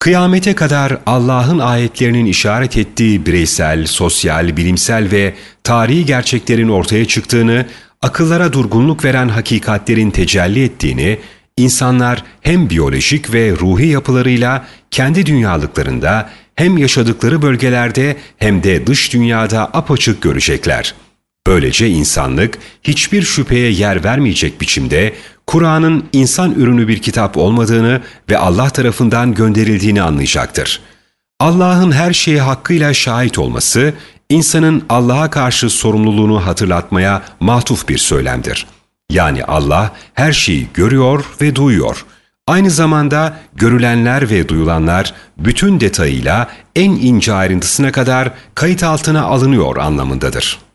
Kıyamete kadar Allah'ın ayetlerinin işaret ettiği bireysel, sosyal, bilimsel ve tarihi gerçeklerin ortaya çıktığını, akıllara durgunluk veren hakikatlerin tecelli ettiğini, insanlar hem biyolojik ve ruhi yapılarıyla kendi dünyalıklarında hem yaşadıkları bölgelerde hem de dış dünyada apaçık görecekler. Böylece insanlık hiçbir şüpheye yer vermeyecek biçimde Kur'an'ın insan ürünü bir kitap olmadığını ve Allah tarafından gönderildiğini anlayacaktır. Allah'ın her şeye hakkıyla şahit olması, insanın Allah'a karşı sorumluluğunu hatırlatmaya matuf bir söylemdir. Yani Allah her şeyi görüyor ve duyuyor. Aynı zamanda görülenler ve duyulanlar bütün detayıyla en ince ayrıntısına kadar kayıt altına alınıyor anlamındadır.